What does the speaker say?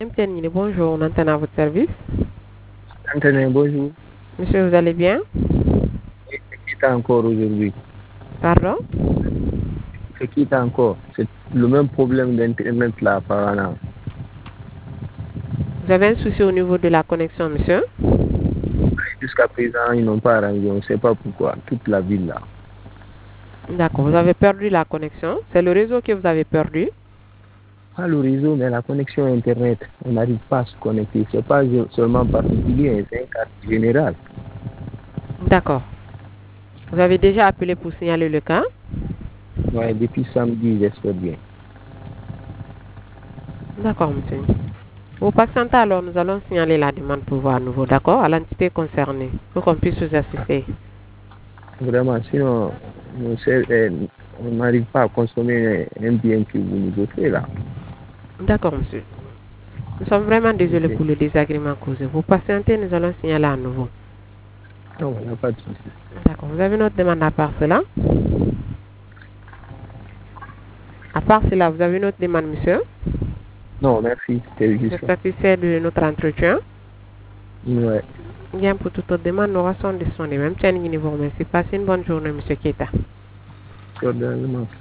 Mtn, bonjour, on entend à votre service. Anthony, bonjour. Monsieur, vous allez bien? C'est qui t'a encore aujourd'hui? Pardon? C'est qui t'a encore? C'est le même problème d'Internet là, apparemment. Vous avez un souci au niveau de la connexion, monsieur? Jusqu'à présent, ils n'ont pas arrangé. On ne sait pas pourquoi. Toute la ville là. D'accord, vous avez perdu la connexion. C'est le réseau que vous avez perdu. Pas le réseau, mais la connexion Internet. On n'arrive pas à se connecter. Ce n'est pas seulement particulier, c'est un cas général. D'accord. Vous avez déjà appelé pour signaler le cas? Ouais, depuis samedi, j'espère bien. D'accord, monsieur. Vous patientez alors, nous allons signaler la demande pour voir à nouveau, d'accord, à l'entité concernée, pour qu'on puisse vous assister. Vraiment, sinon, on n'arrive pas à consommer un bien que vous nous offrez là. D'accord, monsieur. Nous sommes vraiment désolés Ok. pour le désagrément causé. Vous patientez, nous allons signaler à nouveau. Non, il n'y a pas de souci. D'accord. Vous avez notre demande à part cela? À part cela, vous avez notre demande, monsieur? Non, merci. C'était Vous juste êtes ça. satisfait de notre entretien? Ouais. Bien, pour toute autre demande, nous restons disponibles. Même si vous remercie. Passez une bonne journée, monsieur Keita. Cordialement.